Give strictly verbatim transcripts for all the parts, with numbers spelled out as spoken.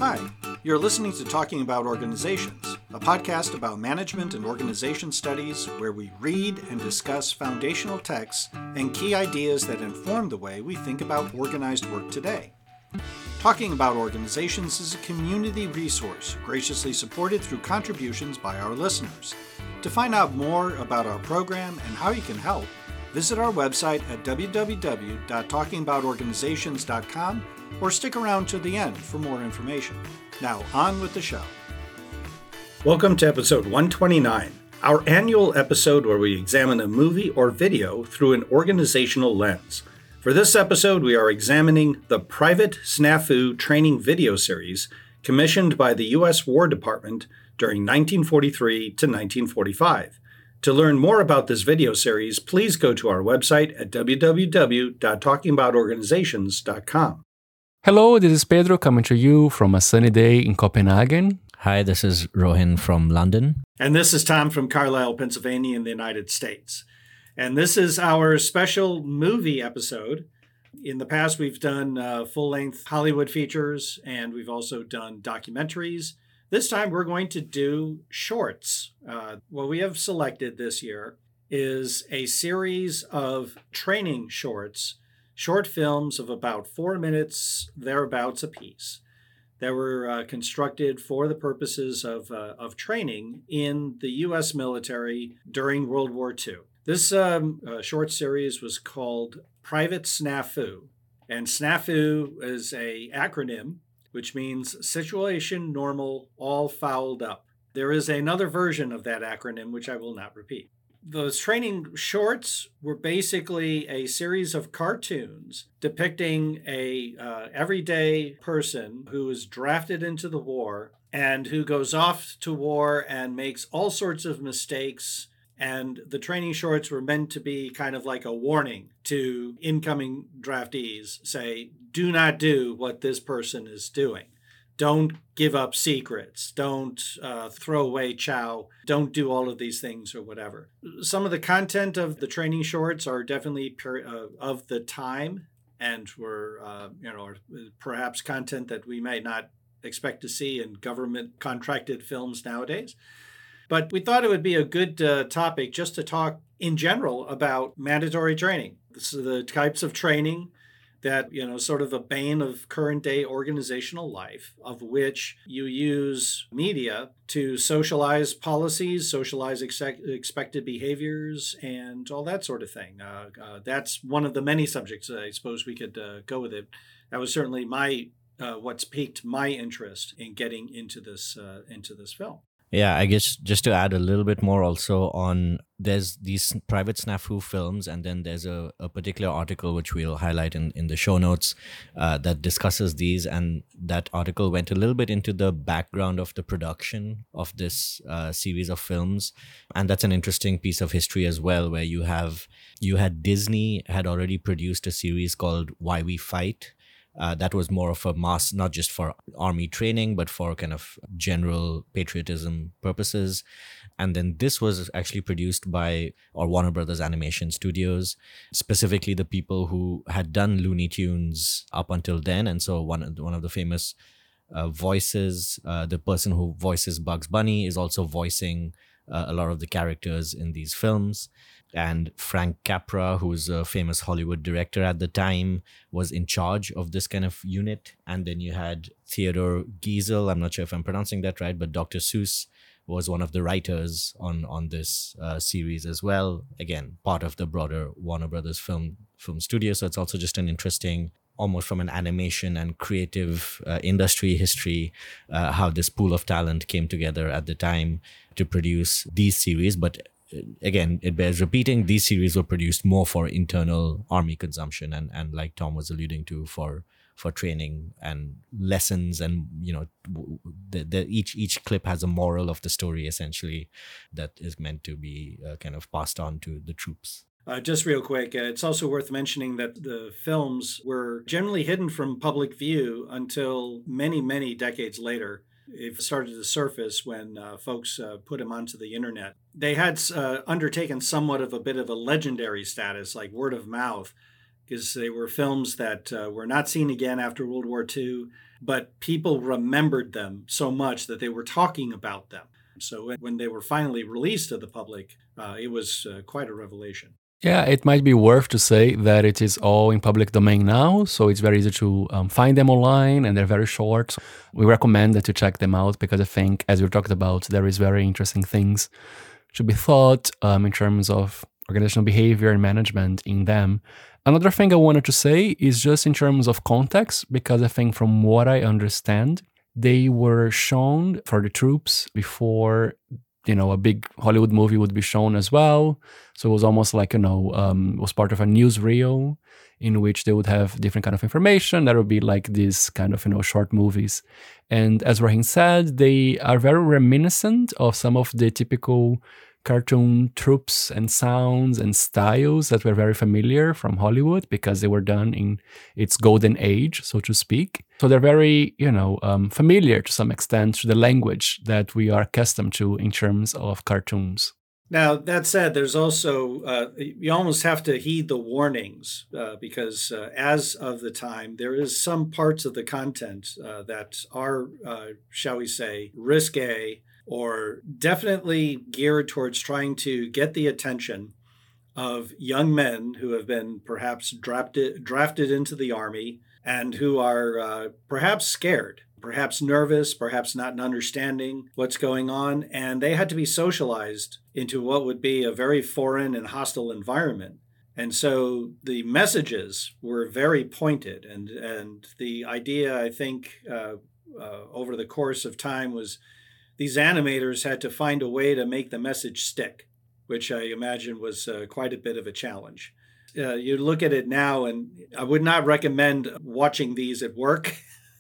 Hi, you're listening to Talking About Organizations, a podcast about management and organization studies where we read and discuss foundational texts and key ideas that inform the way we think about organized work today. Talking About Organizations is a community resource graciously supported through contributions by our listeners. To find out more about our program and how you can help, visit our website at w w w dot talking about organizations dot com or stick around to the end for more information. Now, on with the show. Welcome to episode one twenty-nine, our annual episode where we examine a movie or video through an organizational lens. For this episode, we are examining the Private Snafu training video series commissioned by the U S War Department during nineteen forty-three to nineteen forty-five. To learn more about this video series, please go to our website at w w w dot talking about organizations dot com. Hello, this is Pedro coming to you from a sunny day in Copenhagen. Hi, this is Rohin from London. And this is Tom from Carlisle, Pennsylvania in the United States. And this is our special movie episode. In the past, we've done uh, full-length Hollywood features, and we've also done documentaries. This time, we're going to do shorts. Uh, what we have selected this year is a series of training shorts, short films of about four minutes, thereabouts apiece, that were uh, constructed for the purposes of, uh, of training in the U S military during World War Two. This um, uh, short series was called Private Snafu, and Snafu is an acronym which means Situation Normal All Fouled Up. There is another version of that acronym which I will not repeat. Those training shorts were basically a series of cartoons depicting a uh, everyday person who is drafted into the war and who goes off to war and makes all sorts of mistakes. And the training shorts were meant to be kind of like a warning to incoming draftees, say, do not do what this person is doing. Don't give up secrets. Don't uh, throw away chow. Don't do all of these things or whatever. Some of the content of the training shorts are definitely per, uh, of the time and were, uh, you know, perhaps content that we might not expect to see in government contracted films nowadays. But we thought it would be a good uh, topic just to talk in general about mandatory training. This is the types of training that, you know, sort of a bane of current day organizational life, of which you use media to socialize policies, socialize ex- expected behaviors, and all that sort of thing. Uh, uh, that's one of the many subjects I suppose we could uh, go with it. That was certainly my uh, what's piqued my interest in getting into this uh, into this film. Yeah, I guess just to add a little bit more also on, there's these Private Snafu films, and then there's a, a particular article which we'll highlight in, in the show notes uh, that discusses these. And that article went a little bit into the background of the production of this uh, series of films. And that's an interesting piece of history as well, where you have, you had Disney had already produced a series called Why We Fight. Uh, that was more of a mass, not just for army training, but for kind of general patriotism purposes. And then this was actually produced by or Warner Brothers Animation Studios, specifically the people who had done Looney Tunes up until then. And so one, one of the famous uh, voices, uh, the person who voices Bugs Bunny is also voicing uh, a lot of the characters in these films. And Frank Capra, who's a famous Hollywood director at the time, was in charge of this kind of unit. And then you had Theodore Geisel, I'm not sure if I'm pronouncing that right, but Doctor Seuss was one of the writers on, on this uh, series as well. Again, part of the broader Warner Brothers film, film studio. So it's also just an interesting, almost from an animation and creative uh, industry history, uh, how this pool of talent came together at the time to produce these series. But again, it bears repeating, these series were produced more for internal army consumption and, and like Tom was alluding to, for for training and lessons. And, you know, the, the, each each clip has a moral of the story, essentially, that is meant to be uh, kind of passed on to the troops. Uh, just real quick, uh, it's also worth mentioning that the films were generally hidden from public view until many, many decades later. It started to surface when uh, folks uh, put them onto the internet. They had uh, undertaken somewhat of a bit of a legendary status, like word of mouth, because they were films that uh, were not seen again after World War Two, but people remembered them so much that they were talking about them. So when they were finally released to the public, uh, it was uh, quite a revelation. Yeah, it might be worth to say that it is all in public domain now, so it's very easy to um, find them online, and they're very short. We recommend that you check them out because I think, as we talked about, there is very interesting things to be thought um, in terms of organizational behavior and management in them. Another thing I wanted to say is just in terms of context, because I think from what I understand, they were shown for the troops before, you know, a big Hollywood movie would be shown as well. So it was almost like, you know, um, it was part of a newsreel in which they would have different kind of information. That would be like these kind of, you know, short movies. And as Rahim said, they are very reminiscent of some of the typical cartoon tropes and sounds and styles that were very familiar from Hollywood because they were done in its golden age, so to speak. So they're very, you know, um, familiar to some extent to the language that we are accustomed to in terms of cartoons. Now, that said, there's also, uh, you almost have to heed the warnings uh, because uh, as of the time, there is some parts of the content uh, that are, uh, shall we say, risque, or definitely geared towards trying to get the attention of young men who have been perhaps drafted, drafted into the army and who are uh, perhaps scared, perhaps nervous, perhaps not understanding what's going on. And they had to be socialized into what would be a very foreign and hostile environment. And so the messages were very pointed. And, and the idea, I think, uh, uh, over the course of time was these animators had to find a way to make the message stick, which I imagine was uh, quite a bit of a challenge. Uh, you look at it now, and I would not recommend watching these at work.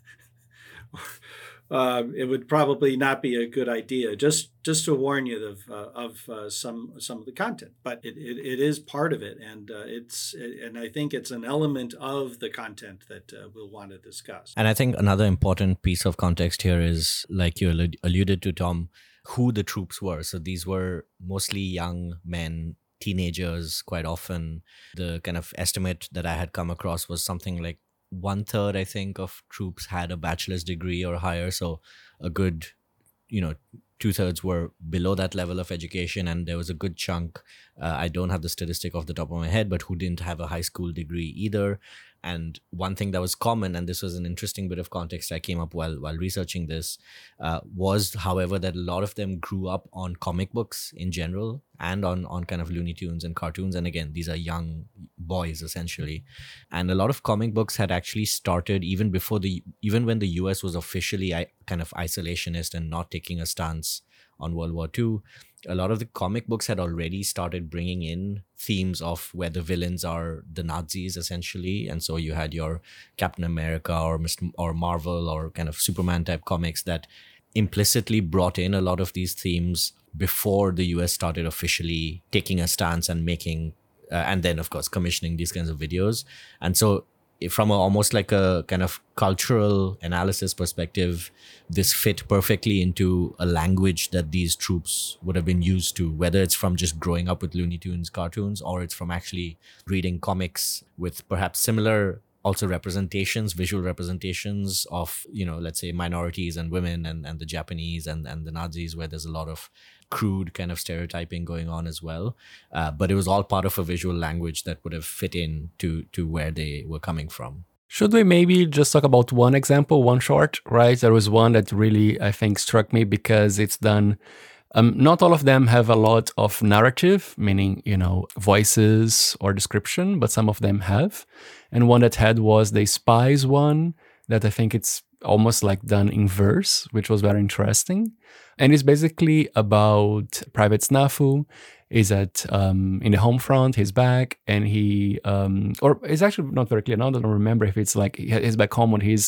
uh, it would probably not be a good idea, just just to warn you of uh, of uh, some some of the content. But it, it, it is part of it, and uh, it's and I think it's an element of the content that uh, we'll want to discuss. And I think another important piece of context here is, like you alluded to, Tom, who the troops were. So these were mostly young men, teenagers quite often. The kind of estimate that I had come across was something like one third, I think, of troops had a bachelor's degree or higher. So a good, you know, two thirds were below that level of education. And there was a good chunk, uh, I don't have the statistic off the top of my head, but who didn't have a high school degree either. And one thing that was common, and this was an interesting bit of context I came up while while researching this, uh, was, however, that a lot of them grew up on comic books in general and on, on kind of Looney Tunes and cartoons. And again, these are young boys, essentially. And a lot of comic books had actually started even before the, even when the U S was officially kind of isolationist and not taking a stance on World War Two. A lot of the comic books had already started bringing in themes of where the villains are the Nazis, essentially. And so you had your Captain America or Mister or Marvel or kind of Superman type comics that implicitly brought in a lot of these themes before the U S started officially taking a stance and making, uh, and then of course commissioning these kinds of videos. And so from a, almost like a kind of cultural analysis perspective, this fit perfectly into a language that these troops would have been used to, whether it's from just growing up with Looney Tunes cartoons or it's from actually reading comics with perhaps similar also representations, visual representations of, you know, let's say minorities and women and, and the Japanese and, and the Nazis, where there's a lot of crude kind of stereotyping going on as well. Uh, but it was all part of a visual language that would have fit in to, to where they were coming from. Should we maybe just talk about one example, one short, right? There was one that really, I think, struck me because it's done. Um, not all of them have a lot of narrative, meaning, you know, voices or description, but some of them have. And one that had was the Spies one, that I think it's almost like done in verse, which was very interesting. And it's basically about Private Snafu. Is at um, in the home front, he's back, and he, um, or it's actually not very clear now, I don't remember if it's like he's back home when he's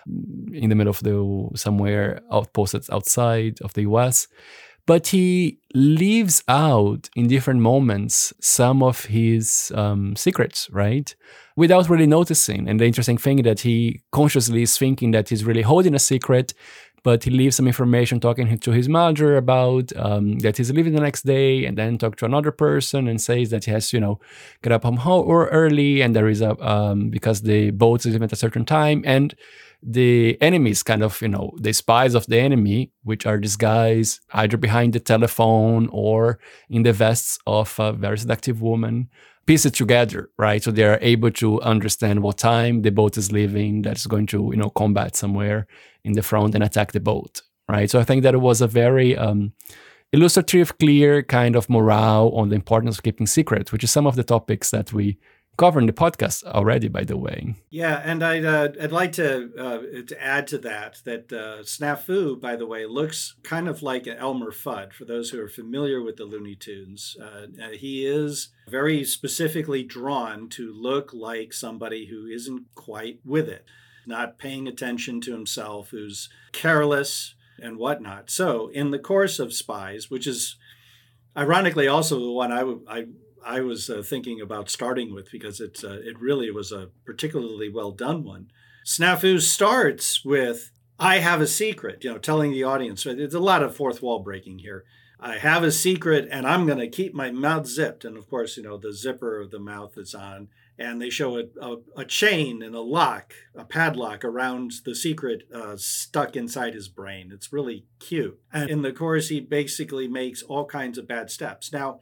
in the middle of the, somewhere outposted outside of the U S, but he leaves out in different moments some of his um, secrets, right? Without really noticing. And the interesting thing that he consciously is thinking that he's really holding a secret, but he leaves some information talking to his mother about um, that he's leaving the next day, and then talk to another person and says that he has to, you know, get up home or early, and there is a, um, because the boat is leaving at a certain time, and the enemies kind of, you know, the spies of the enemy, which are these guys either behind the telephone or in the vests of a very seductive woman, piece it together, right? So they are able to understand what time the boat is leaving, that's going to, you know, combat somewhere in the front and attack the boat, right? So I think that it was a very um, illustrative, clear kind of morale on the importance of keeping secrets, which is some of the topics that we cover in the podcast already, by the way. Yeah, and I'd, uh, I'd like to uh, to add to that, that uh, Snafu, by the way, looks kind of like Elmer Fudd, for those who are familiar with the Looney Tunes. Uh, he is very specifically drawn to look like somebody who isn't quite with it, not paying attention to himself, who's careless and whatnot. So in the course of Spies, which is ironically also the one I, w- I I was uh, thinking about starting with, because it's uh, it really was a particularly well done one. Snafu starts with, I have a secret, you know, telling the audience. There's a lot of fourth wall breaking here. I have a secret and I'm going to keep my mouth zipped. And of course, you know, the zipper of the mouth is on, and they show a, a, a chain and a lock, a padlock around the secret uh, stuck inside his brain. It's really cute. And in the chorus, he basically makes all kinds of bad steps. Now,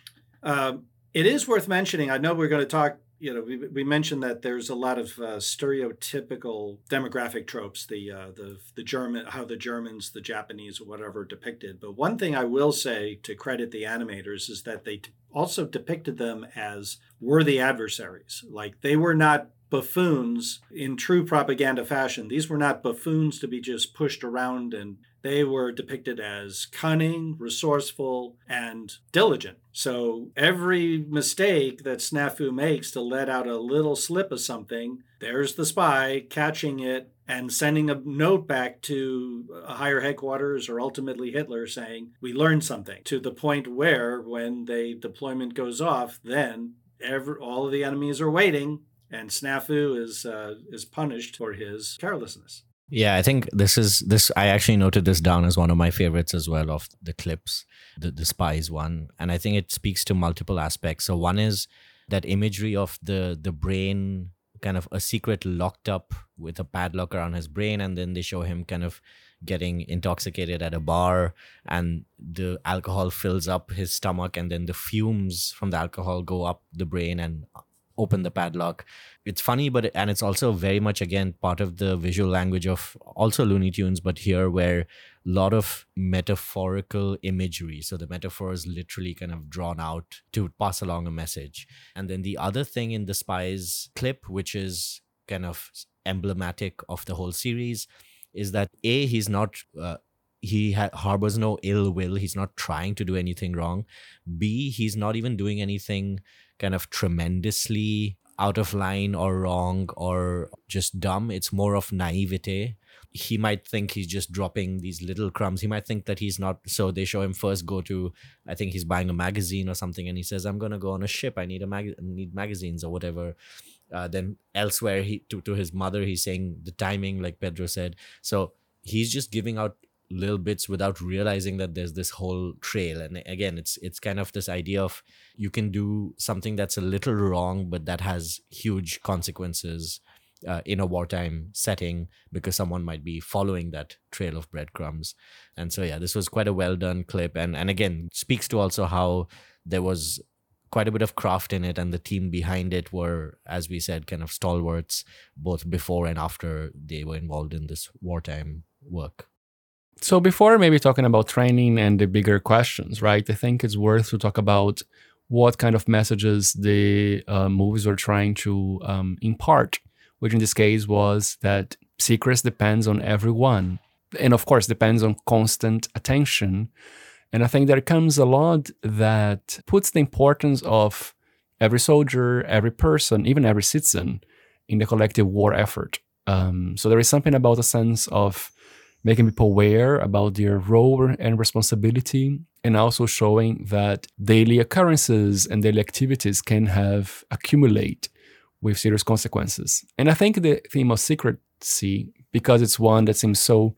um, it is worth mentioning, I know we're going to talk, you know, we, we mentioned that there's a lot of uh, stereotypical demographic tropes, the, uh, the the German, how the Germans, the Japanese, or whatever depicted. But one thing I will say to credit the animators is that they t- also depicted them as worthy adversaries. Like, they were not buffoons in true propaganda fashion. These were not buffoons to be just pushed around, and they were depicted as cunning, resourceful, and diligent. So every mistake that Snafu makes to let out a little slip of something, there's the spy catching it and sending a note back to a higher headquarters, or ultimately Hitler, saying, we learned something, to the point where when the deployment goes off, then every, all of the enemies are waiting, and Snafu is uh, is punished for his carelessness. Yeah, I think this is this. I actually noted this down as one of my favorites as well of the clips, the the Spies one, and I think it speaks to multiple aspects. So one is that imagery of the the brain, kind of a secret locked up with a padlock around his brain, and then they show him kind of getting intoxicated at a bar, and the alcohol fills up his stomach, and then the fumes from the alcohol go up the brain and open the padlock. It's funny, but and it's also very much, again, part of the visual language of also Looney Tunes, but here where a lot of metaphorical imagery. So the metaphor is literally kind of drawn out to pass along a message. And then the other thing in the Spies clip, which is kind of emblematic of the whole series, is that A, he's not... Uh, he ha- harbors no ill will. He's not trying to do anything wrong. B, he's not even doing anything kind of tremendously out of line or wrong or just dumb. It's more of naivete. He might think he's just dropping these little crumbs. He might think that he's not. So they show him first go to, I think he's buying a magazine or something, and he says, I'm going to go on a ship. I need a mag- need magazines or whatever. Uh, then elsewhere, he to, to his mother, he's saying the timing, like Pedro said. So he's just giving out little bits without realizing that there's this whole trail. And again, it's it's kind of this idea of you can do something that's a little wrong, but that has huge consequences uh, in a wartime setting, because someone might be following that trail of breadcrumbs. And so yeah, this was quite a well done clip, and and again speaks to also how there was quite a bit of craft in it, and the team behind it were, as we said, kind of stalwarts both before and after they were involved in this wartime work. So before maybe talking about training and the bigger questions, right, I think it's worth to talk about what kind of messages the uh, movies were trying to um, impart, which in this case was that secrets depends on everyone. And of course, depends on constant attention. And I think there comes a lot that puts the importance of every soldier, every person, even every citizen in the collective war effort. Um, so there is something about a sense of making people aware about their role and responsibility, and also showing that daily occurrences and daily activities can have accumulate with serious consequences. And I think the theme of secrecy, because it's one that seems so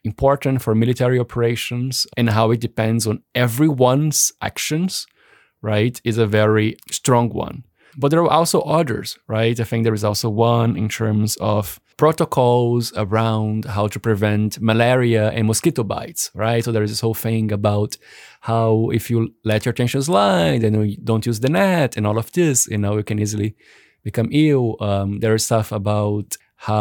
important for military operations and how it depends on everyone's actions, right, is a very strong one. But there are also others, right? I think there is also one in terms of protocols around how to prevent malaria and mosquito bites, right? So there is this whole thing about how if you let your tension slide and you don't use the net and all of this, you know, you can easily become ill. Um, there is stuff about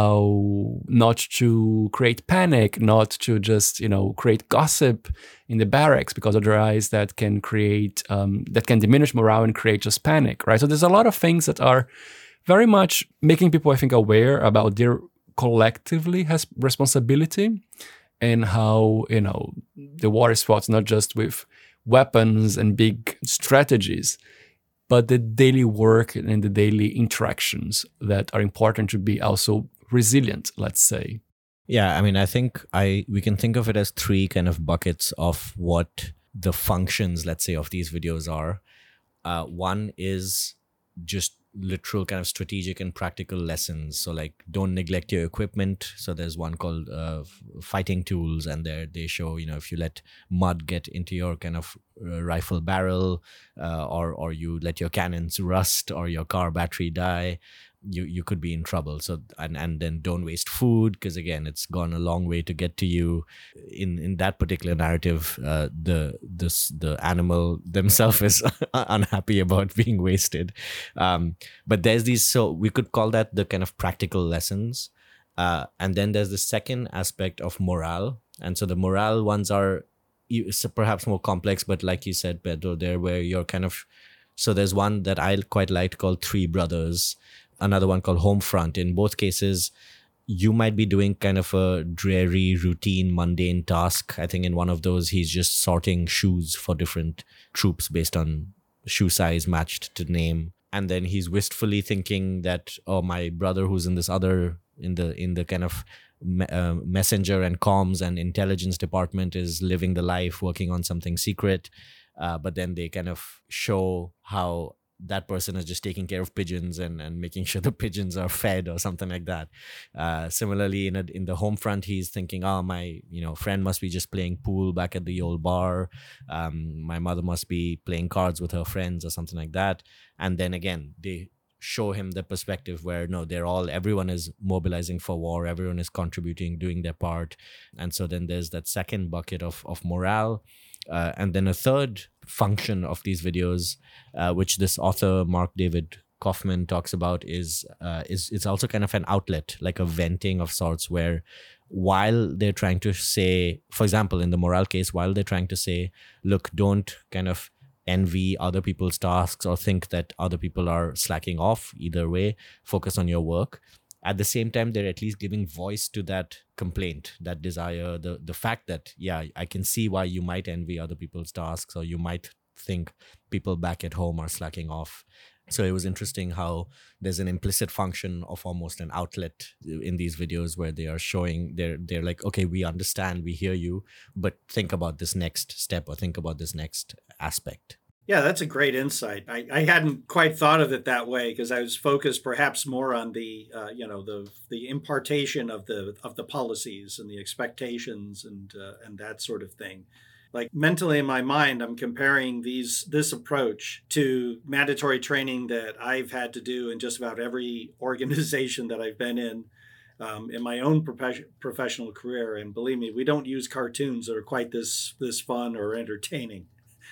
how not to create panic, not to just, you know, create gossip in the barracks, because otherwise that can create, um, that can diminish morale and create just panic, right? So there's a lot of things that are very much making people, I think, aware about their collectively has responsibility and how, you know, the war is fought not just with weapons and big strategies, but the daily work and the daily interactions that are important to be also resilient, let's say. Yeah, I mean, I think I we can think of it as three kind of buckets of what the functions, let's say, of these videos are. Uh, one is just literal kind of strategic and practical lessons. So like, don't neglect your equipment. So there's one called uh, fighting tools, and there they show, you know, if you let mud get into your kind of uh, rifle barrel, uh, or or you let your cannons rust or your car battery die, you you could be in trouble. So and and then don't waste food, because again, it's gone a long way to get to you. In in that particular narrative, uh, the this the animal themselves is unhappy about being wasted. Um, but there's these, so we could call that the kind of practical lessons. Uh, and then there's the second aspect of morale. And so the morale ones are perhaps more complex, but like you said, Pedro, there where you're kind of, so there's one that I quite liked called Three Brothers, another one called Homefront. In both cases, you might be doing kind of a dreary, routine, mundane task. I think in one of those, he's just sorting shoes for different troops based on shoe size matched to name. And then he's wistfully thinking that, oh, my brother who's in this other, in the in the kind of me, uh, messenger and comms and intelligence department is living the life, working on something secret. Uh, but then they kind of show how that person is just taking care of pigeons and, and making sure the pigeons are fed or something like that. Uh, similarly, in a, in the home front, he's thinking, oh, my you know friend must be just playing pool back at the old bar. Um, my mother must be playing cards with her friends or something like that. And then again, they show him the perspective where, no, they're all, everyone is mobilizing for war. Everyone is contributing, doing their part. And so then there's that second bucket of, of morale. Uh, and then a third function of these videos, uh, which this author Mark David Kaufman talks about, is uh, is it's also kind of an outlet, like a venting of sorts, where while they're trying to say, for example, in the morale case, while they're trying to say, look, don't kind of envy other people's tasks or think that other people are slacking off. Either way, focus on your work. At the same time, they're at least giving voice to that complaint, that desire, the the fact that, yeah, I can see why you might envy other people's tasks, or you might think people back at home are slacking off. So it was interesting how there's an implicit function of almost an outlet in these videos where they are showing, they're, they're like, okay, we understand, we hear you, but think about this next step or think about this next aspect. Yeah, that's a great insight. I, I hadn't quite thought of it that way because I was focused perhaps more on the, uh, you know, the the impartation of the of the policies and the expectations and uh, and that sort of thing. Like mentally in my mind, I'm comparing these this approach to mandatory training that I've had to do in just about every organization that I've been in um, in my own prof- professional career. And believe me, we don't use cartoons that are quite this this fun or entertaining.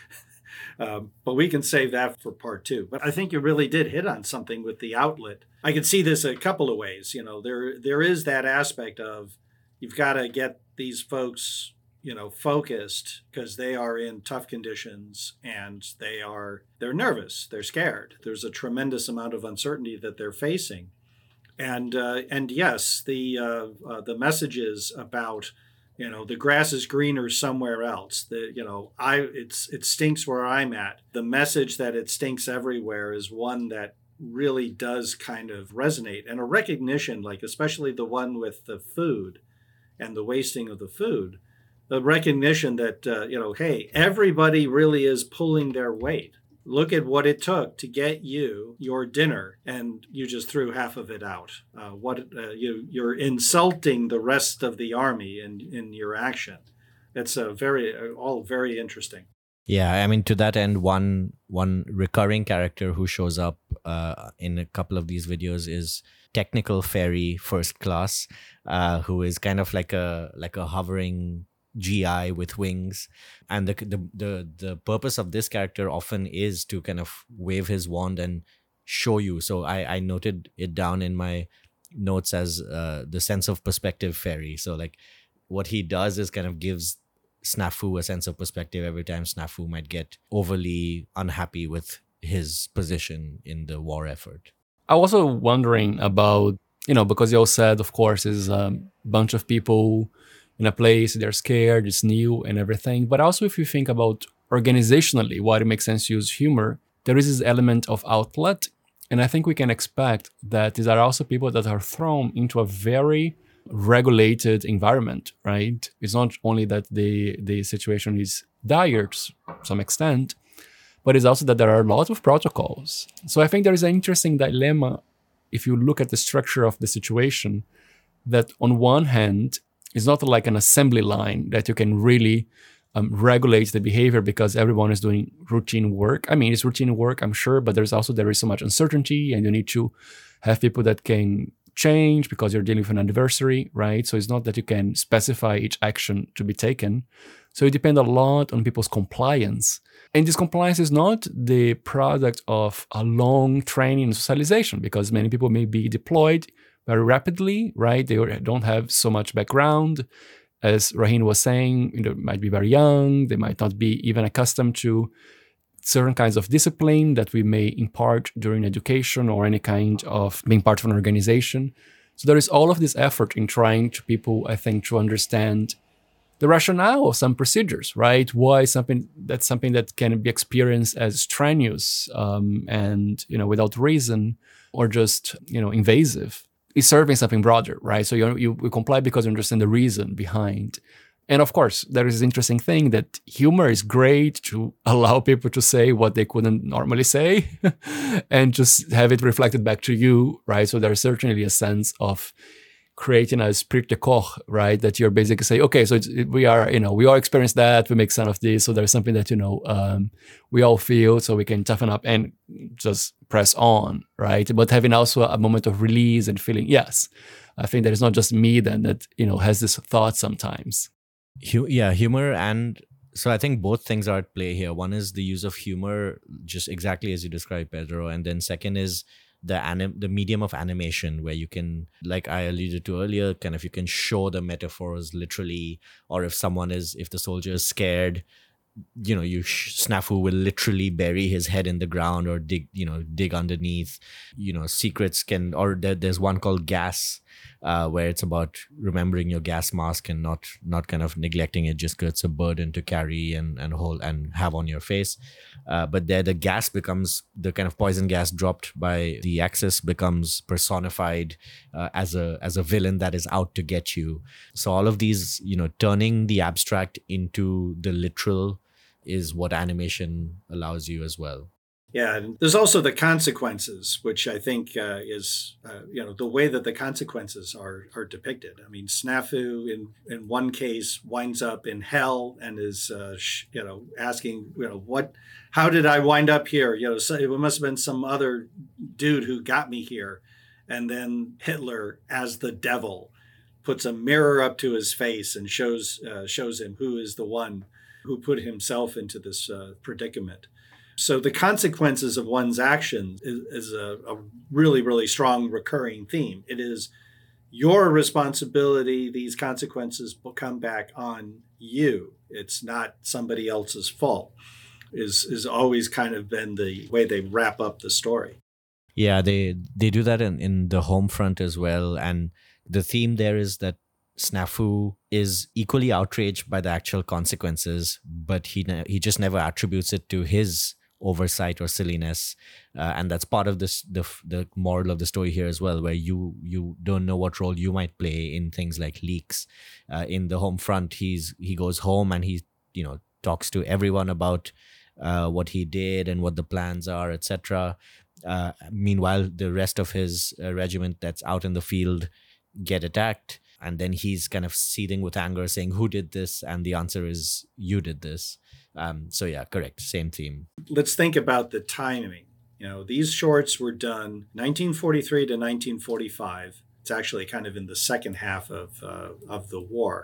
Um, but we can save that for part two. But I think you really did hit on something with the outlet. I can see this a couple of ways. You know, there there is that aspect of you've got to get these folks, you know, focused because they are in tough conditions and they are they're nervous, they're scared. There's a tremendous amount of uncertainty that they're facing, and uh, and yes, the uh, uh, the messages about, you know, the grass is greener somewhere else. The, you know, I it's it stinks where I'm at. The message that it stinks everywhere is one that really does kind of resonate. And a recognition, like especially the one with the food and the wasting of the food, the recognition that, uh, you know, hey, everybody really is pulling their weight. look at what it took to get you your dinner, and you just threw half of it out. Uh, what uh, you you're insulting the rest of the army in in your action. It's a very uh, all very interesting. Yeah, I mean, to that end, one one recurring character who shows up uh, in a couple of these videos is Technical Fairy First Class, uh, who is kind of like a like a hovering G I with wings, and the, the the the purpose of this character often is to kind of wave his wand and show you. So I I noted it down in my notes as uh, the sense of perspective fairy. So like what he does is kind of gives Snafu a sense of perspective every time Snafu might get overly unhappy with his position in the war effort. I was also wondering about, you know, because you all said, of course, is a bunch of people in a place, they're scared, it's new and everything. But also if you think about organizationally, why it makes sense to use humor, there is this element of outlet. And I think we can expect that these are also people that are thrown into a very regulated environment, right? It's not only that the, the situation is dire to some extent, but it's also that there are a lot of protocols. So I think there is an interesting dilemma if you look at the structure of the situation, that on one hand, it's not like an assembly line that you can really um, regulate the behavior because everyone is doing routine work. I mean, it's routine work, I'm sure, but there's also, there is so much uncertainty and you need to have people that can change because you're dealing with an adversary, right? So it's not that you can specify each action to be taken. So it depends a lot on people's compliance. And this compliance is not the product of a long training and socialization because many people may be deployed very rapidly, right? They don't have so much background. As Raheen was saying, you know, might be very young. They might not be even accustomed to certain kinds of discipline that we may impart during education or any kind of being part of an organization. So there is all of this effort in trying to people, I think, to understand the rationale of some procedures, right? Why something that's something that can be experienced as strenuous um, and, you know, without reason or just, you know, invasive is serving something broader, right? So you, you, you comply because you understand the reason behind. And of course, there is this interesting thing that humor is great to allow people to say what they couldn't normally say and just have it reflected back to you, right? So there's certainly a sense of creating a esprit de corps, right? That you're basically saying, okay, so it's, it, we are, you know, we all experience that, we make sense of this. So there's something that, you know, um, we all feel so we can toughen up and just press on, right? But having also a moment of release and feeling, yes, I think that it's not just me then that, you know, has this thought sometimes. Yeah, humor and so I think both things are at play here. One is the use of humor, just exactly as you described, Pedro, and then second is the anim- the medium of animation, where you can, like I alluded to earlier, kind of you can show the metaphors literally, or if someone is, if the soldier is scared, you know, you sh- Snafu will literally bury his head in the ground or dig, you know, dig underneath. You know, secrets can, or there, there's one called Gas, uh, where it's about remembering your gas mask and not not kind of neglecting it just because it's a burden to carry and and hold and have on your face. Uh, but there, the gas becomes the kind of poison gas dropped by the Axis becomes personified uh, as a as a villain that is out to get you. So all of these, you know, turning the abstract into the literal is what animation allows you as well. Yeah, and there's also the consequences, which I think uh, is, uh, you know, the way that the consequences are are depicted. I mean, Snafu in, in one case winds up in hell and is, uh, sh- you know, asking, you know, what, how did I wind up here? You know, so it must have been some other dude who got me here. And then Hitler, as the devil, puts a mirror up to his face and shows uh, shows him who is the one who put himself into this uh, predicament. So the consequences of one's actions is, is a, a really, really strong recurring theme. It is your responsibility. These consequences will come back on you. It's not somebody else's fault, is is always kind of been the way they wrap up the story. Yeah, they, they do that in, in the home front as well. And the theme there is that Snafu is equally outraged by the actual consequences, but he ne- he just never attributes it to his oversight or silliness, uh, and that's part of this the the moral of the story here as well, where you you don't know what role you might play in things like leaks. Uh, in the home front, he's he goes home and he you know talks to everyone about uh, what he did and what the plans are, et cetera. Uh, meanwhile, the rest of his uh, regiment that's out in the field get attacked. And then he's kind of seething with anger, saying, who did this? And the answer is, you did this. Um, so yeah, correct. Same theme. Let's think about the timing. You know, these shorts were done nineteen forty-three to nineteen forty-five. It's actually kind of in the second half of uh, of the war.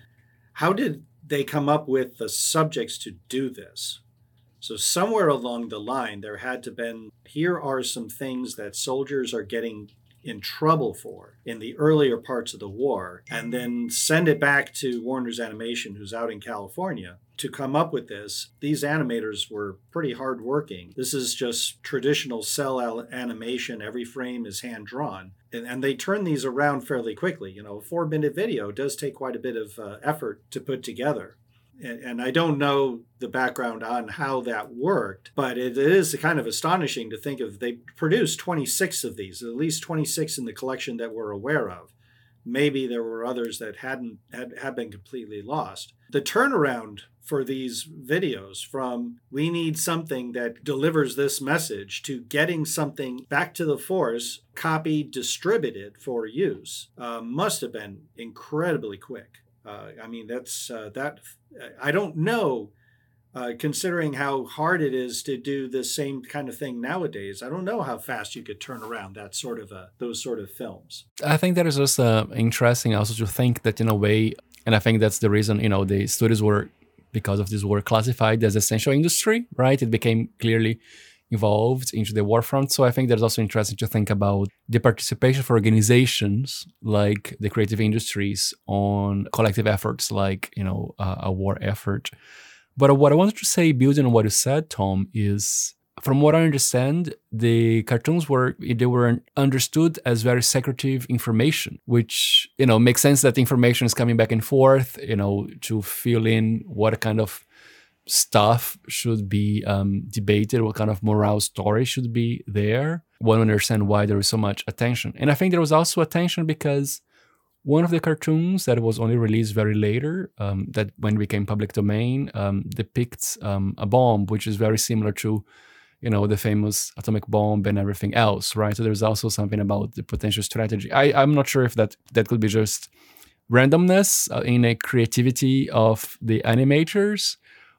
How did they come up with the subjects to do this? So somewhere along the line, there had to have been, here are some things that soldiers are getting in trouble for in the earlier parts of the war, and then send it back to Warner's Animation, who's out in California, to come up with this. These animators were pretty hardworking. This is just traditional cell animation. Every frame is hand-drawn. And, and they turn these around fairly quickly. You know, a four-minute video does take quite a bit of uh, effort to put together. And, and I don't know the background on how that worked, but it is kind of astonishing to think of. They produced twenty-six of these, at least twenty-six in the collection that we're aware of. Maybe there were others that hadn't had, had been completely lost. The turnaround for these videos from we need something that delivers this message to getting something back to the force, copied, distributed for use, uh, must have been incredibly quick. Uh, I mean, that's uh, that. I don't know, uh, considering how hard it is to do the same kind of thing nowadays. I don't know how fast you could turn around that sort of a, those sort of films. I think that is just uh, interesting also to think that in a way, and I think that's the reason, you know, the studios were, because of this, were classified as essential industry, right? It became clearly involved into the war front. So I think that's also interesting to think about the participation for organizations like the creative industries on collective efforts like, you know, uh, a war effort. But what I wanted to say, building on what you said, Tom, is from what I understand, the cartoons were, they were understood as very secretive information, which, you know, makes sense that information is coming back and forth, you know, to fill in what kind of stuff should be um, debated, what kind of moral story should be there. One understand why there is so much attention. And I think there was also attention because one of the cartoons that was only released very later, um, that when it became public domain, um, depicts um, a bomb, which is very similar to, you know, the famous atomic bomb and everything else, right? So there's also something about the potential strategy. I, I'm not sure if that, that could be just randomness uh, in a creativity of the animators,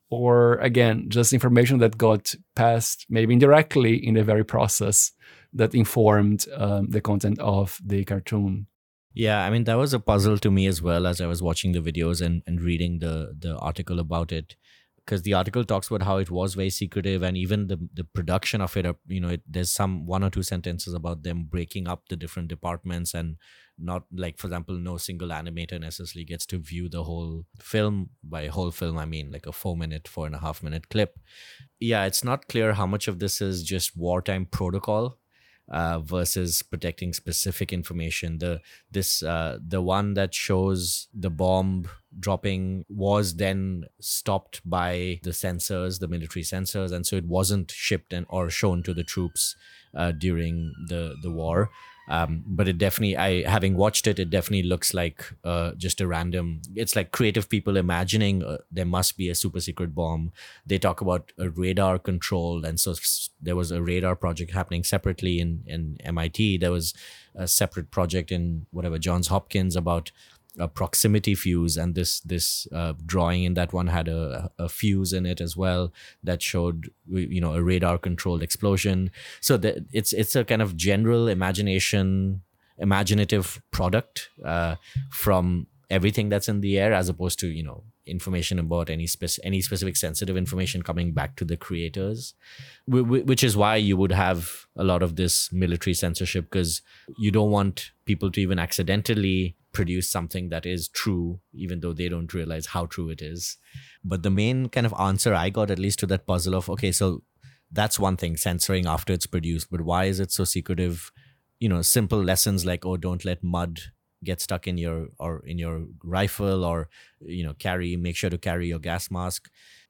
or again, just information that got passed maybe indirectly in the very process that informed um, the content of the cartoon. Yeah, I mean, that was a puzzle to me as well as I was watching the videos and, and reading the, the article about it. Because the article talks about how it was very secretive, and even the, the production of it, you know, it, there's some one or two sentences about them breaking up the different departments, and not, like, for example, no single animator necessarily gets to view the whole film. By whole film, I mean like a four minute, four and a half minute clip. Yeah, it's not clear how much of this is just wartime protocol uh, versus protecting specific information. The this uh, the one that shows the bomb dropping was then stopped by the censors, the military censors, and so it wasn't shipped and or shown to the troops uh, during the the war. Um, but it definitely, I having watched it, it definitely looks like uh, just a random. It's like creative people imagining uh, there must be a super secret bomb. They talk about a radar controlled, and so s- there was a radar project happening separately in in M I T. There was a separate project in whatever Johns Hopkins about a proximity fuse, and this this uh, drawing in that one had a, a fuse in it as well that showed, you know, a radar controlled explosion. So that it's it's a kind of general imagination imaginative product uh, from everything that's in the air, as opposed to, you know, information about any spec- any specific sensitive information coming back to the creators, w- w- which is why you would have a lot of this military censorship, because you don't want people to even accidentally produce something that is true, even though they don't realize how true it is. But the main kind of answer I got, at least to that puzzle of, okay, so that's one thing, censoring after it's produced, but why is it so secretive? You know, simple lessons like, oh, don't let mud get stuck in your or in your rifle, or, you know, carry make sure to carry your gas mask.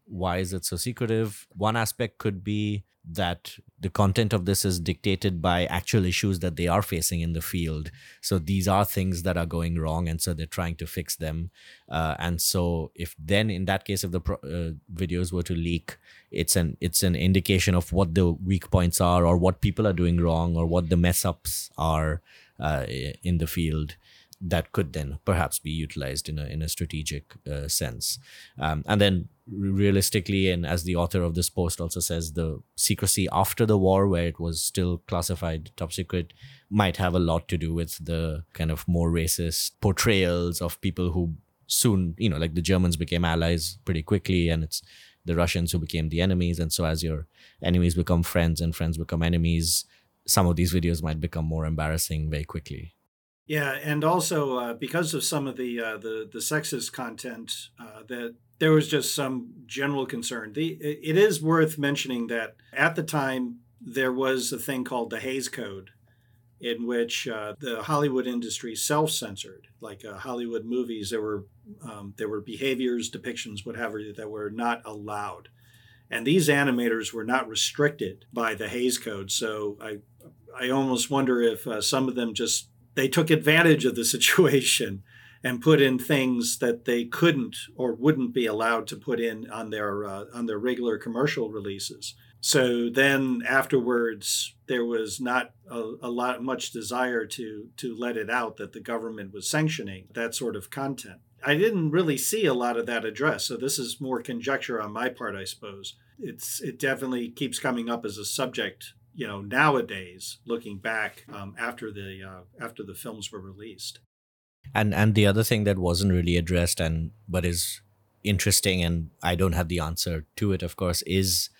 why is it so secretive? One aspect could be that the content of this is dictated by actual issues that they are facing in the field. So these are things that are going wrong, and so they're trying to fix them. Uh, and so if then in that case, if the pro- uh, videos were to leak, it's an it's an indication of what the weak points are, or what people are doing wrong, or what the mess ups are uh, in the field, that could then perhaps be utilized in a in a strategic uh, sense. Um, and then realistically, and as the author of this post also says, the secrecy after the war, where it was still classified top secret, might have a lot to do with the kind of more racist portrayals of people who soon, you know, like the Germans became allies pretty quickly, and it's the Russians who became the enemies. And so as your enemies become friends and friends become enemies, some of these videos might become more embarrassing very quickly. Yeah, and also uh, because of some of the uh, the the sexist content, uh, that there was just some general concern. The it is worth mentioning that at the time there was a thing called the Hays Code, in which uh, the Hollywood industry self-censored, like uh, Hollywood movies. There were um, there were behaviors, depictions, whatever, that were not allowed, and these animators were not restricted by the Hays Code. So I I almost wonder if uh, some of them just they took advantage of the situation and put in things that they couldn't or wouldn't be allowed to put in on their uh, on their regular commercial releases. So then afterwards, there was not a, a lot much desire to to let it out that the government was sanctioning that sort of content. I didn't really see a lot of that addressed, so this is more conjecture on my part, I suppose. It's it definitely keeps coming up as a subject, you know, nowadays, looking back um, after the uh, after the films were released. And and the other thing that wasn't really addressed, and but is interesting, and I don't have the answer to it, of course, is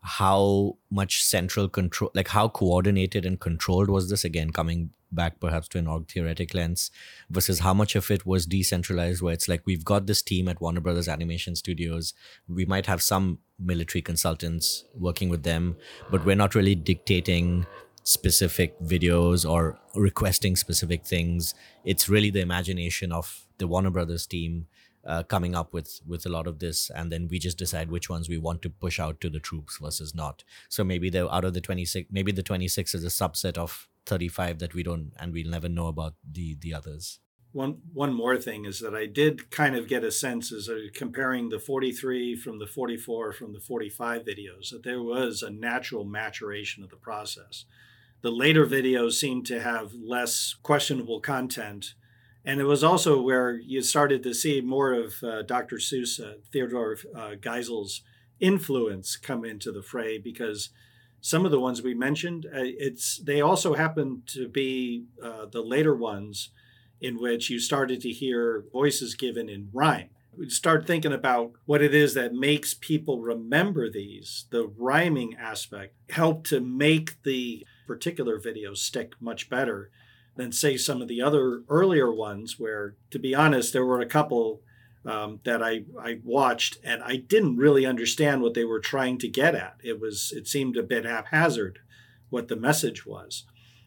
how much central control, like how coordinated and controlled was this, again coming back perhaps to an org theoretic lens, versus how much of it was decentralized, where it's like we've got this team at Warner Brothers Animation Studios, we might have some military consultants working with them, but we're not really dictating specific videos or requesting specific things. It's really the imagination of the Warner Brothers team uh, coming up with with a lot of this, and then we just decide which ones we want to push out to the troops versus not. So maybe they're out of the twenty-six, maybe the twenty-six is a subset of thirty-five that we don't, and we'll never know about the the others. One one more thing is that I did kind of get a sense, as uh, comparing the forty-three from the forty-four from the forty-five videos, that there was a natural maturation of the process. The later videos seemed to have less questionable content. And it was also where you started to see more of uh, Doctor Seuss, uh, Theodore uh, Geisel's influence come into the fray, because some of the ones we mentioned, uh, it's they also happen to be uh, the later ones in which you started to hear voices given in rhyme. We start thinking about what it is that makes people remember these. The rhyming aspect helped to make the particular videos stick much better than, say, some of the other earlier ones, where, to be honest, there were a couple um, that I, I watched and I didn't really understand what they were trying to get at. It was it seemed a bit haphazard what the message was.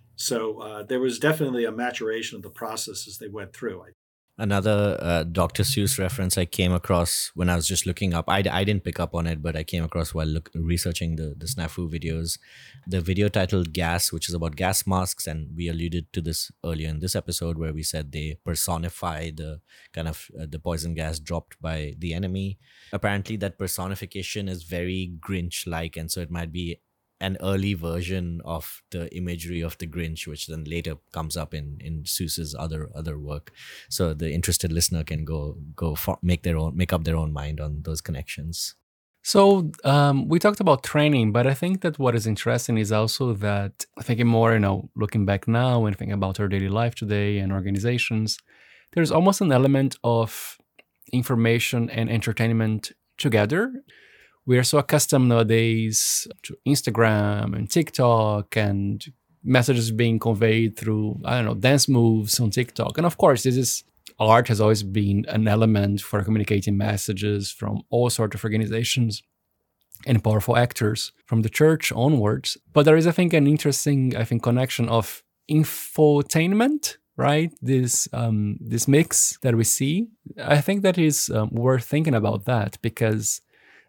So uh, there was definitely a maturation of the process as they went through. Another uh, Doctor Seuss reference I came across when I was just looking up, I, I didn't pick up on it, but I came across while look, researching the, the Snafu videos. The video titled Gas, which is about gas masks, and we alluded to this earlier in this episode where we said they personify the kind of uh, the poison gas dropped by the enemy. Apparently that personification is very Grinch-like, and so it might be an early version of the imagery of the Grinch, which then later comes up in, in Seuss's other other work. So the interested listener can go go for, make their own make up their own mind on those connections. So um, we talked about training, but I think that what is interesting is also that, thinking more, you know, looking back now and thinking about our daily life today and organizations, there's almost an element of information and entertainment together. We are so accustomed nowadays to Instagram and TikTok and messages being conveyed through, I don't know, dance moves on TikTok. And of course, this is art has always been an element for communicating messages from all sorts of organizations and powerful actors from the church onwards. But there is, I think, an interesting, I think, connection of infotainment, right? This um, this mix that we see. I think that is um, worth thinking about that, because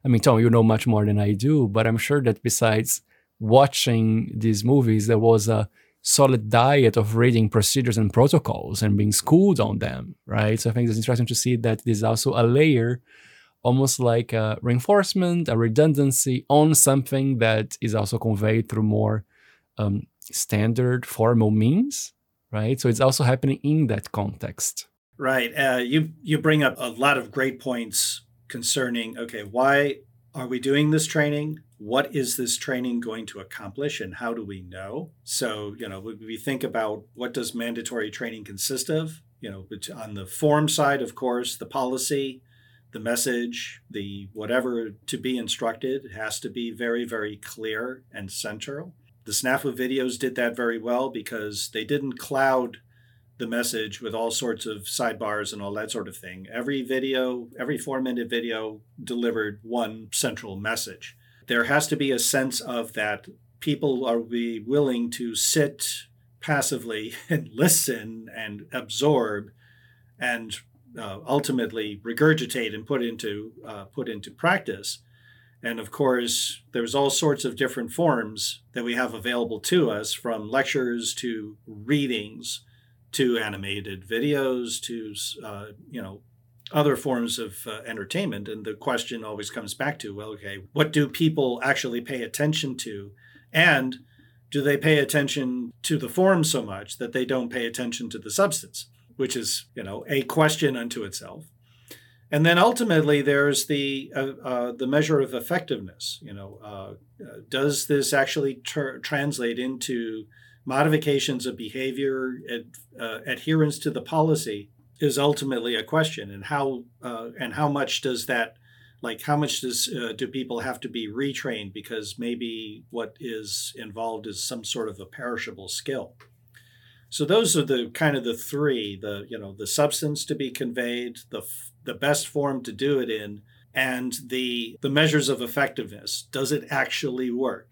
I mean, Tom, you know much more than I do, but I'm sure that besides watching these movies, there was a solid diet of reading procedures and protocols and being schooled on them, right? So I think it's interesting to see that there's also a layer, almost like a reinforcement, a redundancy on something that is also conveyed through more um, standard formal means, right? So it's also happening in that context. Right. Uh, you you bring up a lot of great points concerning, okay, why are we doing this training? What is this training going to accomplish, and how do we know? So, you know, we, we think about what does mandatory training consist of? You know, on the form side, of course, the policy, the message, the whatever to be instructed has to be very, very clear and central. The Snafu videos did that very well because they didn't cloud the message with all sorts of sidebars and all that sort of thing. Every video, every four-minute video delivered one central message. There has to be a sense of that people are be willing to sit passively and listen and absorb and uh, ultimately regurgitate and put into uh, put into practice. And of course, there's all sorts of different forms that we have available to us, from lectures to readings, to animated videos, to uh, you know, other forms of uh, entertainment. And the question always comes back to, well, okay, what do people actually pay attention to? And do they pay attention to the form so much that they don't pay attention to the substance, which is, you know, a question unto itself. And then ultimately, there's the uh, uh, the measure of effectiveness. You know, uh, uh, does this actually ter- translate into modifications of behavior, ad, uh, adherence to the policy is ultimately a question. And how uh, and how much does that, like how much does uh, do people have to be retrained because maybe what is involved is some sort of a perishable skill. So those are the kind of the three, the, you know, the substance to be conveyed, the the best form to do it in, and the the measures of effectiveness. Does it actually work?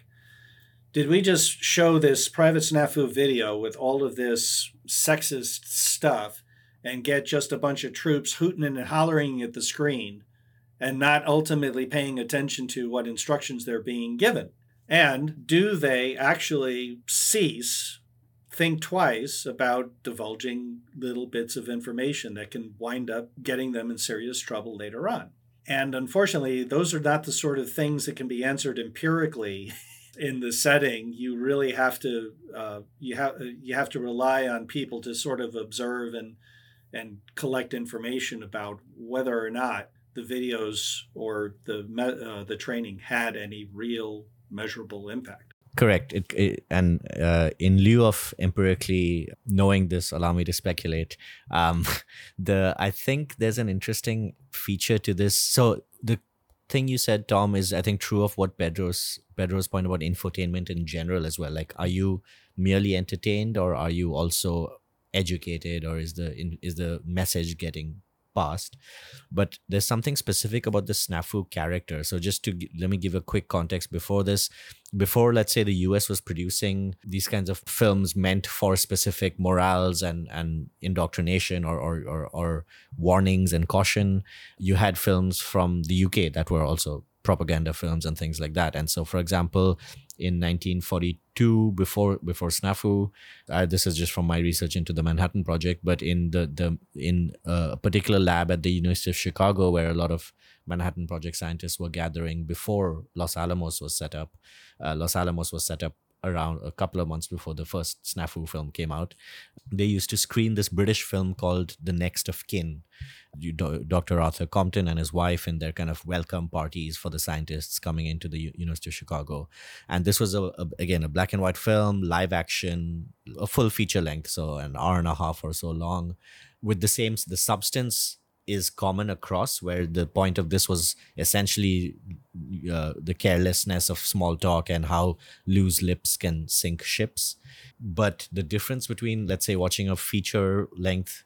Did we just show this Private Snafu video with all of this sexist stuff and get just a bunch of troops hooting and hollering at the screen and not ultimately paying attention to what instructions they're being given? And do they actually cease, think twice about divulging little bits of information that can wind up getting them in serious trouble later on? And unfortunately, those are not the sort of things that can be answered empirically. In the setting, you really have to uh, you have you have to rely on people to sort of observe and and collect information about whether or not the videos or the uh, the training had any real measurable impact. Correct. It, it, and uh, in lieu of empirically knowing this, allow me to speculate. Um, the I think there's an interesting feature to this. So the thing you said, Tom, is I think true of what Pedro's Pedro's point about infotainment in general as well. Like, are you merely entertained, or are you also educated, or is the is the message getting passed? But there's something specific about the Snafu character. So just to let me give a quick context before this. Before, let's say, the U S was producing these kinds of films meant for specific morals and, and indoctrination or, or, or, or warnings and caution, you had films from the U K that were also propaganda films and things like that. And so, for example, in nineteen forty-two, before before Snafu, uh, this is just from my research into the Manhattan Project, but in the, the in a particular lab at the University of Chicago, where a lot of Manhattan Project scientists were gathering before Los Alamos was set up. Uh, Los Alamos was set up around a couple of months before the first Snafu film came out. They used to screen this British film called The Next of Kin. You, Doctor Arthur Compton and his wife and their kind of welcome parties for the scientists coming into the U- University of Chicago. And this was, a, a again, a black and white film, live action, a full feature length, so an hour and a half or so long, with the same, the substance is common across, where the point of this was essentially uh, the carelessness of small talk and how loose lips can sink ships. But the difference between, let's say, watching a feature length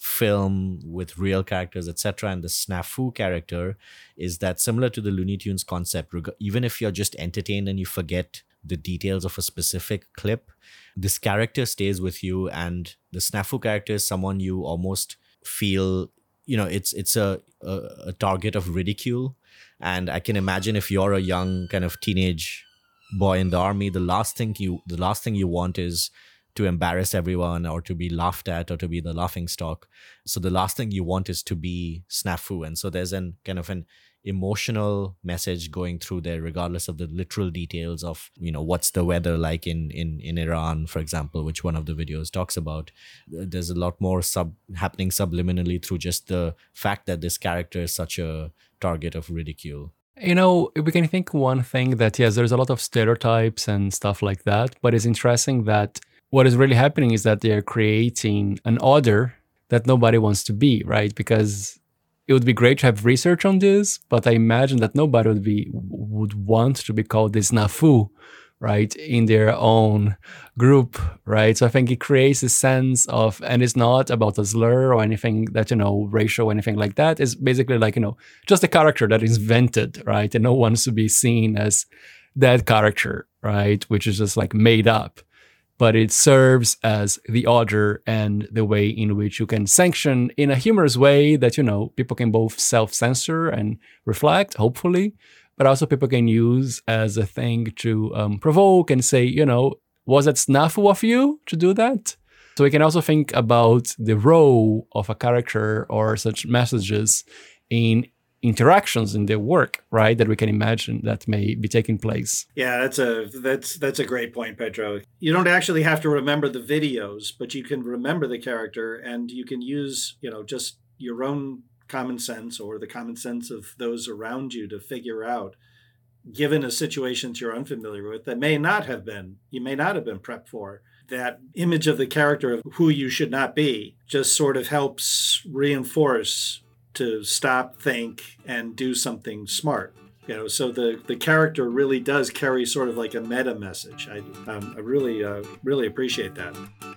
film with real characters, et cetera, and the Snafu character is that, similar to the Looney Tunes concept, even if you're just entertained and you forget the details of a specific clip, this character stays with you, and the Snafu character is someone you almost feel, you know, it's it's a, a, a target of ridicule. And I can imagine if you're a young kind of teenage boy in the army, the last thing you the last thing you want is to embarrass everyone or to be laughed at or to be the laughing stock. So the last thing you want is to be snafu. And so there's an kind of an emotional message going through there, regardless of the literal details of, you know, what's the weather like in, in, in Iran, for example, which one of the videos talks about. There's a lot more sub happening subliminally through just the fact that this character is such a target of ridicule. You know, we can think one thing that, yes, there's a lot of stereotypes and stuff like that, but it's interesting that what is really happening is that they're creating an other that nobody wants to be, right? Because it would be great to have research on this, but I imagine that nobody would be would want to be called this snafu, right, in their own group, right? So I think it creates a sense of, and it's not about a slur or anything that, you know, racial or anything like that. It's basically like, you know, just a character that is invented, right? And no one wants to be seen as that character, right? Which is just like made up. But it serves as the other and the way in which you can sanction in a humorous way that, you know, people can both self-censor and reflect, hopefully, but also people can use as a thing to um, provoke and say, you know, was it snafu of you to do that? So we can also think about the role of a character or such messages in interactions in their work, right, that we can imagine that may be taking place. Yeah, that's a that's that's a great point, Pedro. You don't actually have to remember the videos, but you can remember the character, and you can use, you know, just your own common sense or the common sense of those around you to figure out, given a situation that you're unfamiliar with, that may not have been, you may not have been prepped for, that image of the character of who you should not be just sort of helps reinforce to stop, think, and do something smart. You know, so the, the character really does carry sort of like a meta message. I, um, I really, uh, really appreciate that.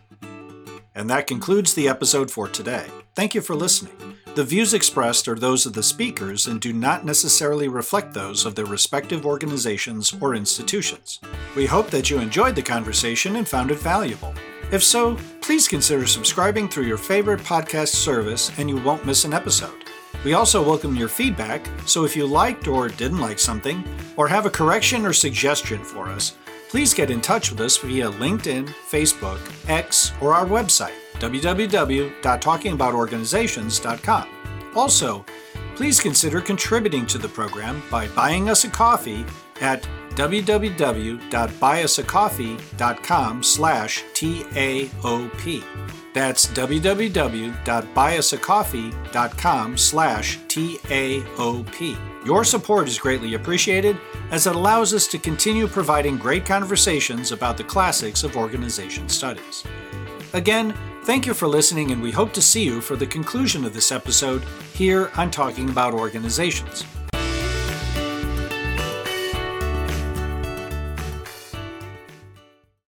And that concludes the episode for today. Thank you for listening. The views expressed are those of the speakers and do not necessarily reflect those of their respective organizations or institutions. We hope that you enjoyed the conversation and found it valuable. If so, please consider subscribing through your favorite podcast service and you won't miss an episode. We also welcome your feedback, so if you liked or didn't like something, or have a correction or suggestion for us, please get in touch with us via LinkedIn, Facebook, X, or our website, w w w dot talking about organizations dot com. Also, please consider contributing to the program by buying us a coffee at w w w dot buy us a coffee dot com slash T A O P. That's w w w dot buy us a coffee dot com slash T A O P. Your support is greatly appreciated as it allows us to continue providing great conversations about the classics of organization studies. Again, thank you for listening, and we hope to see you for the conclusion of this episode here on Talking About Organizations.